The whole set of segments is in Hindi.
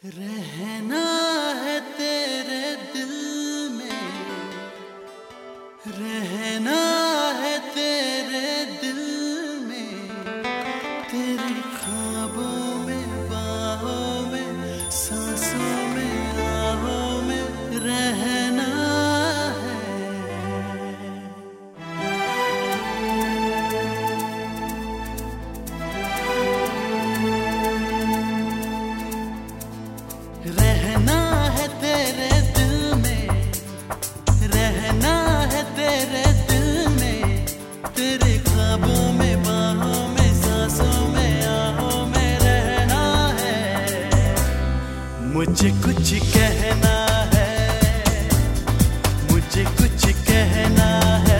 रहना है तेरे दिल में, रहना है तेरे दिल में, तेरे ख्वाबों में, बाहों में, सांसों में, आहों में रहना है। रहना है तेरे दिल में, रहना है तेरे दिल में, तेरे ख्वाबों में, बाहों में, सांसों में, आहों में रहना है। मुझे कुछ कहना है, मुझे कुछ कहना है।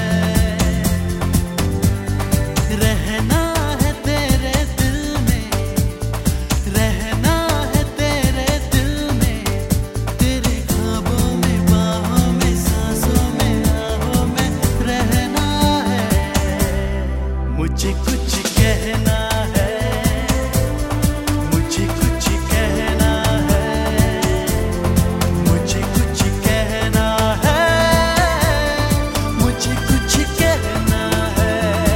रहना है तेरे दिल में, रहना है तेरे दिल में, तेरे ख्वाबों में, बाहों में, सांसों में, आहों में रहना है। मुझे कुछ कहना है, मुझे कुछ कहना है, मुझे कुछ कहना है, मुझे कुछ कहना है।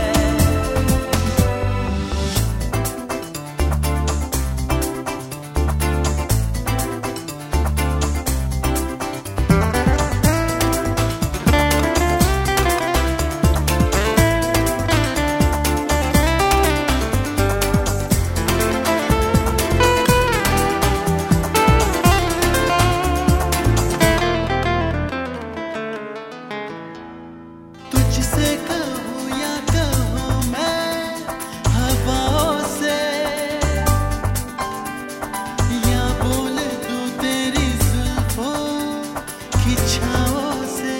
तुझसे कहूँ या कहूँ मैं हवाओं से, या बोल दूँ तेरी जुल्फों की छाओं से।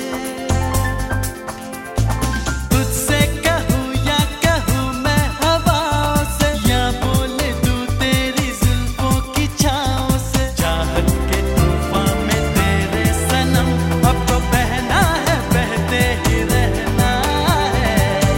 तुझसे कहूँ या कहूँ मैं हवाओं से, या बोल दूँ तेरी जुल्फों की छाओं से। चाहत के तूफान में तेरे सनम अब तो बहना है, बहते ही रहना है।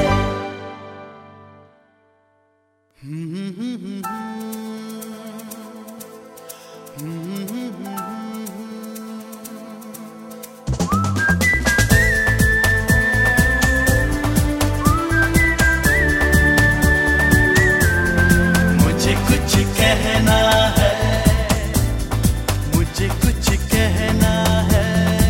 मुझे कुछ कहना है, मुझे कुछ कहना है।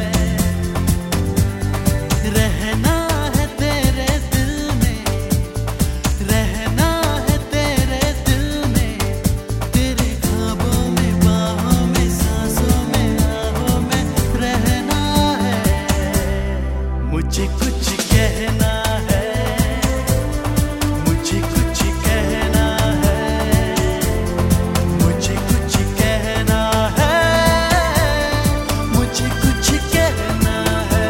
रहना है तेरे दिल में, रहना है तेरे दिल में, तेरे ख्वाबों में, बाहों में, सांसों में, आहों में रहना है। मुझे कुछ कहना है, मुझे कुछ कहना है, मुझे कुछ कहना है, मुझे कुछ कहना है।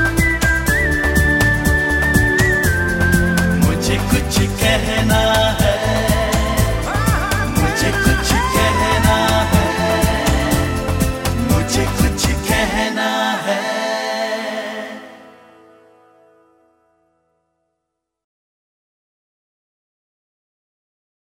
मुझे कुछ कहना है,